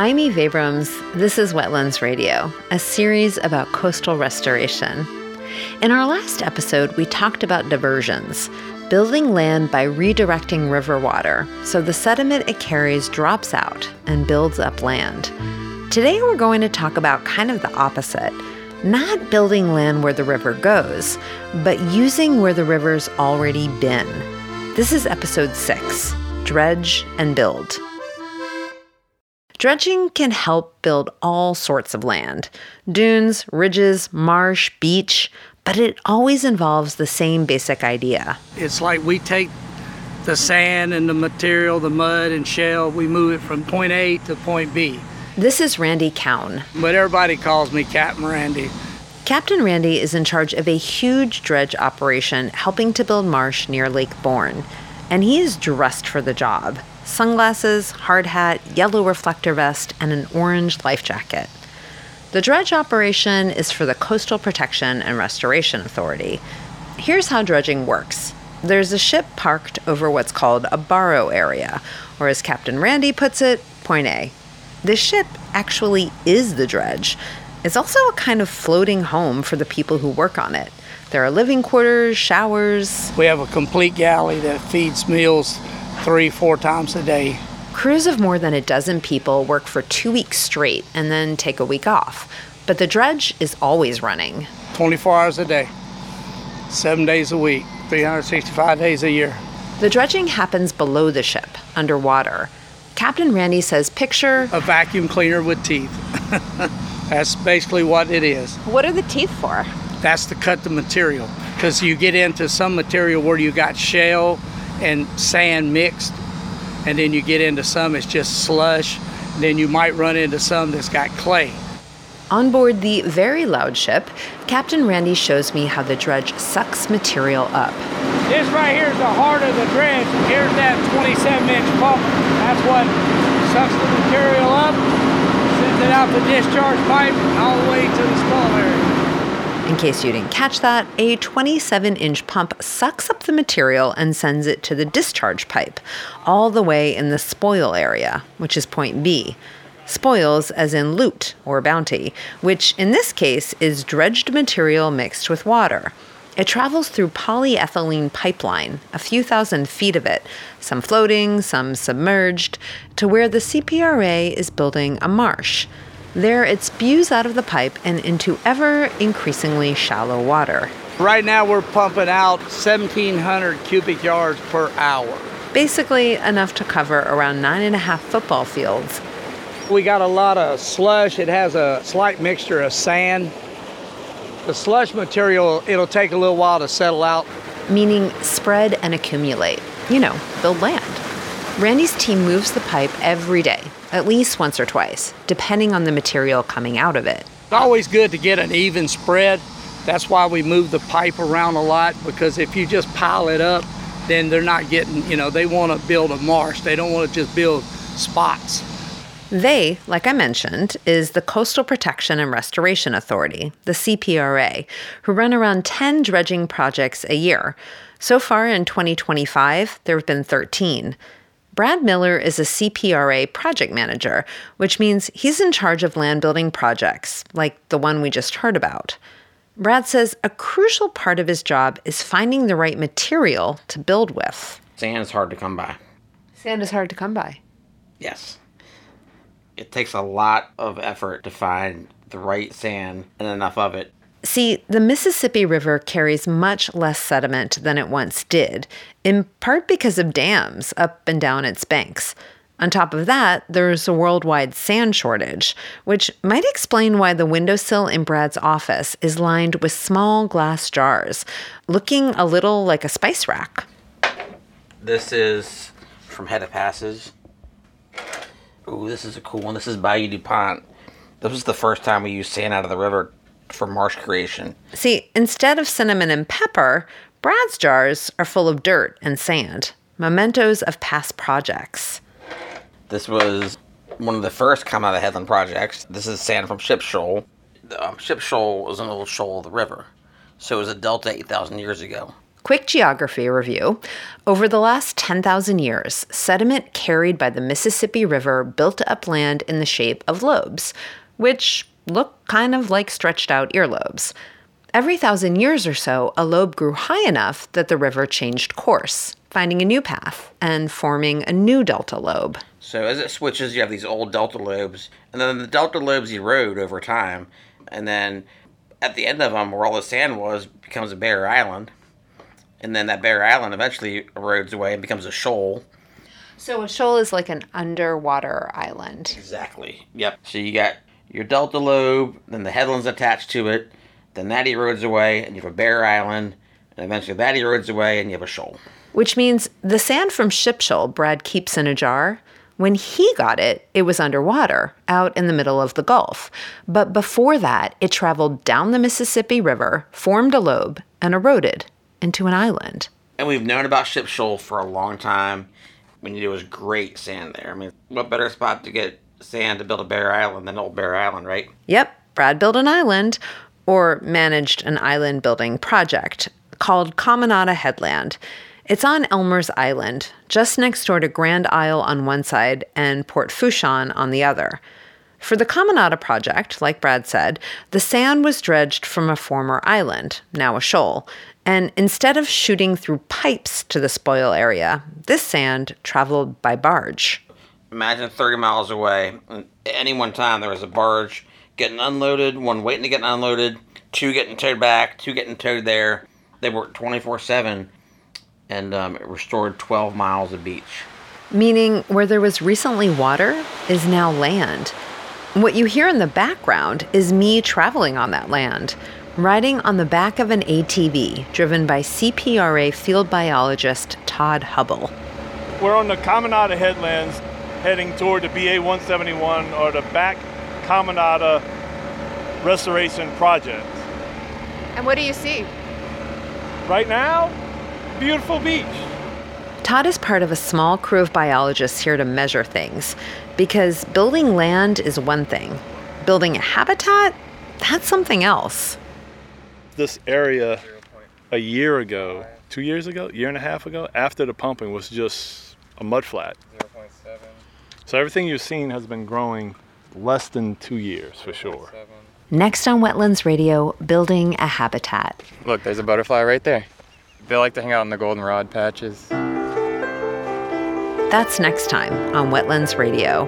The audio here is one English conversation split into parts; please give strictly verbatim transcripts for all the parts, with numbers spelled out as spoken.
I'm Eve Abrams. This is Wetlands Radio, a series about coastal restoration. In our last episode, we talked about diversions, building land by redirecting river water so the sediment it carries drops out and builds up land. Today, we're going to talk about kind of the opposite, not building land where the river goes, but using where the river's already been. This is episode six, Dredge and Build. Dredging can help build all sorts of land, dunes, ridges, marsh, beach, but it always involves the same basic idea. It's like we take the sand and the material, the mud and shell, we move it from point A to point B. This is Randy Cowan. But everybody calls me Captain Randy. Captain Randy is in charge of a huge dredge operation helping to build marsh near Lake Borgne, and he is dressed for the job. Sunglasses, hard hat, yellow reflector vest, and an orange life jacket. The dredge operation is for the Coastal Protection and Restoration Authority. Here's how dredging works. There's a ship parked over what's called a borrow area, or as Captain Randy puts it, point A. This ship actually is the dredge. It's also a kind of floating home for the people who work on it. There are living quarters, showers. We have a complete galley that feeds meals three, four times a day. Crews of more than a dozen people work for two weeks straight and then take a week off. But the dredge is always running. twenty-four hours a day, seven days a week, three hundred sixty-five days a year. The dredging happens below the ship, underwater. Captain Randy says picture a vacuum cleaner with teeth. That's basically what it is. What are the teeth for? That's to cut the material. Because you get into some material where you got shell and sand mixed, and then you get into some it's just slush, and then you might run into some that's got clay. On board the very loud ship, Captain Randy shows me how the dredge sucks material up. This right here is the heart of the dredge. Here's that twenty-seven inch pump. That's what sucks the material up, sends it out the discharge pipe all the way to the spoil area. In case you didn't catch that, a twenty-seven inch pump sucks up the material and sends it to the discharge pipe, all the way in the spoil area, which is point B. Spoils as in loot or bounty, which in this case is dredged material mixed with water. It travels through polyethylene pipeline, a few thousand feet of it, some floating, some submerged, to where the C P R A is building a marsh. There, it spews out of the pipe and into ever-increasingly shallow water. Right now, we're pumping out seventeen hundred cubic yards per hour. Basically, enough to cover around nine and a half football fields. We got a lot of slush. It has a slight mixture of sand. The slush material, it'll take a little while to settle out. Meaning spread and accumulate. You know, build land. Randy's team moves the pipe every day, at least once or twice, depending on the material coming out of it. It's always good to get an even spread. That's why we move the pipe around a lot, because if you just pile it up, then they're not getting, you know, they want to build a marsh. They don't want to just build spots. They, like I mentioned, is the Coastal Protection and Restoration Authority, the C P R A, who run around ten dredging projects a year. So far in twenty twenty-five, there have been thirteen. Brad Miller is a C P R A project manager, which means he's in charge of land building projects, like the one we just heard about. Brad says a crucial part of his job is finding the right material to build with. Sand is hard to come by. Sand is hard to come by. Yes. It takes a lot of effort to find the right sand and enough of it. See, the Mississippi River carries much less sediment than it once did, in part because of dams up and down its banks. On top of that, there's a worldwide sand shortage, which might explain why the windowsill in Brad's office is lined with small glass jars, looking a little like a spice rack. This is from Head of Passage. Ooh, this is a cool one. This is Bayou DuPont. This was the first time we used sand out of the river for marsh creation. See, instead of cinnamon and pepper, Brad's jars are full of dirt and sand, mementos of past projects. This was one of the first come out of the Headland projects. This is sand from Ship Shoal. Um, Ship Shoal was an old shoal of the river, so it was a delta eight thousand years ago. Quick geography review. Over the last ten thousand years, sediment carried by the Mississippi River built up land in the shape of lobes, which look kind of like stretched out earlobes. Every thousand years or so, a lobe grew high enough that the river changed course, finding a new path and forming a new delta lobe. So as it switches, you have these old delta lobes, and then the delta lobes erode over time, and then at the end of them, where all the sand was, becomes a bare island. And then that bare island eventually erodes away and becomes a shoal. So a shoal is like an underwater island. Exactly. Yep. So you got your delta lobe, then the headlands attached to it, then that erodes away, and you have a bare island, and eventually that erodes away, and you have a shoal. Which means the sand from Ship Shoal Brad keeps in a jar, when he got it, it was underwater, out in the middle of the Gulf. But before that, it traveled down the Mississippi River, formed a lobe, and eroded into an island. And we've known about Ship Shoal for a long time. I mean, it was great sand there. I mean, what better spot to get sand to build a bare island than Old Bear Island, right? Yep, Brad built an island, or managed an island building project, called Caminada Headland. It's on Elmer's Island, just next door to Grand Isle on one side and Port Fourchon on the other. For the Caminada project, like Brad said, the sand was dredged from a former island, now a shoal, and instead of shooting through pipes to the spoil area, this sand traveled by barge. Imagine thirty miles away, and at any one time there was a barge getting unloaded, one waiting to get unloaded, two getting towed back, two getting towed there. They worked twenty-four seven, and um, it restored twelve miles of beach. Meaning where there was recently water is now land. What you hear in the background is me traveling on that land, riding on the back of an A T V driven by C P R A field biologist Todd Hubble. We're on the Caminada Headlands heading toward the B A one seventy-one, or the Back Caminada Restoration Project. And what do you see? Right now, beautiful beach. Todd is part of a small crew of biologists here to measure things, because building land is one thing. Building a habitat, that's something else. This area a year ago, two years ago, year and a half ago, after the pumping, was just a mud flat. zero point seven. So everything you've seen has been growing less than two years for sure. Next on Wetlands Radio, building a habitat. Look, there's a butterfly right there. They like to hang out in the goldenrod patches. That's next time on Wetlands Radio.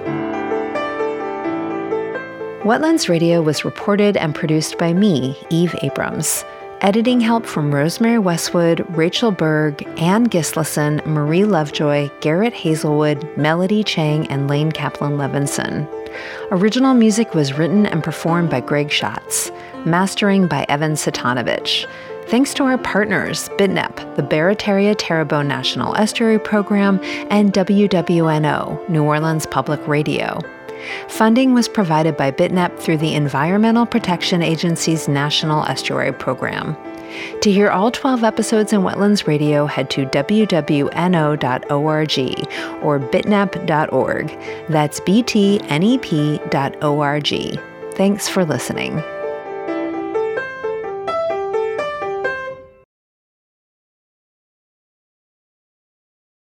Wetlands Radio was reported and produced by me, Eve Abrams. Editing help from Rosemary Westwood, Rachel Berg, Ann Gislason, Marie Lovejoy, Garrett Hazelwood, Melody Chang, and Lane Kaplan-Levinson. Original music was written and performed by Greg Schatz. Mastering by Evan Satanovich. Thanks to our partners, BitNep, the Barataria Terrebonne National Estuary Program, and W W N O, New Orleans Public Radio. Funding was provided by BitNep through the Environmental Protection Agency's National Estuary Program. To hear all twelve episodes in Wetlands Radio, head to W W N O dot org or bitnep dot org. That's B T N E P dot org. Thanks for listening.